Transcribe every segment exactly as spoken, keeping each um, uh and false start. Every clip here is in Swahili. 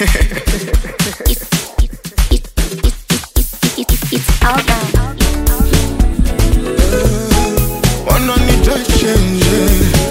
It's all gone. Wananita change.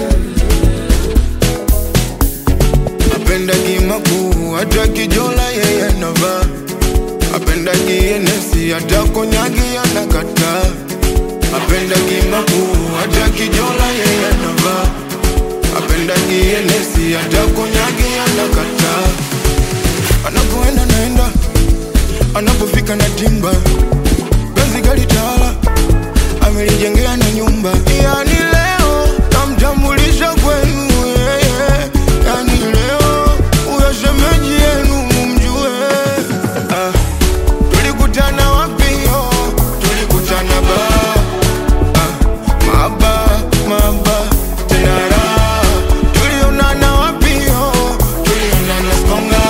Apenda kimaku hata kijola yeye anavaa. Apenda kienesi hata konyagi anakata. Apenda kimaku hata kijola yeye anavaa. Apenda kienesi hata konyagi anakata. Anapoenda naenda, anapofika na timba. Penzi gari tala, amelijengea na nyumba. Yani leo tamtambulisha kwenu, yeah, yeah. Yani leo uyo shemeji yenu mumjue. Ah, tulikutana wapi yo? Tulikutana ba. Ah, maba, maba, tenara. Tulionana wapi yo? Tulionana Skonga.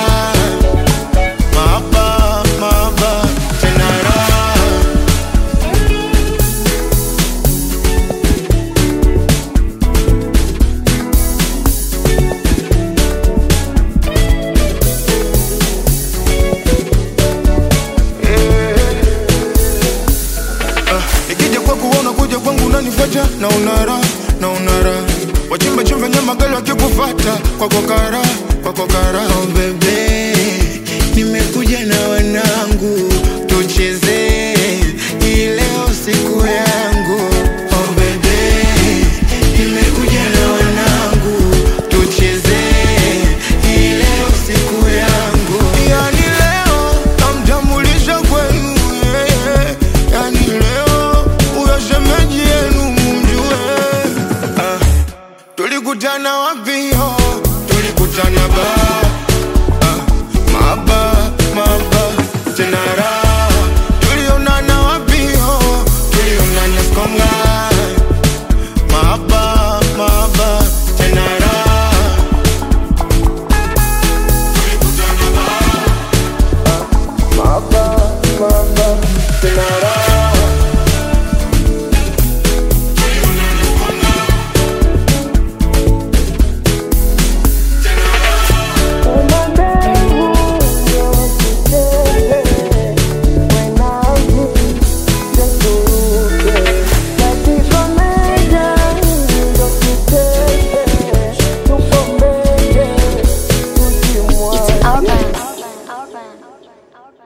Maba, maba, tenara. Nikija kwa kuona kuja kwangu unanifuata na unara, na unara. Wachimba chimba nyama galo wakikufata kwa kokara, kwa kokara. Oh bebe, nimekuja na wanangu tucheze, hii leo siku yangu. Oh bebe, nimekuja na wanangu tucheze, hii leo siku yangu. Yani leo tamtambulisha kwenu, yeah, yeah. Yani leo uyo shemeji yenu mumjue. Ah, tulikutana wapi yo? Tulikutana ba. Ah, maba, maba, tenara.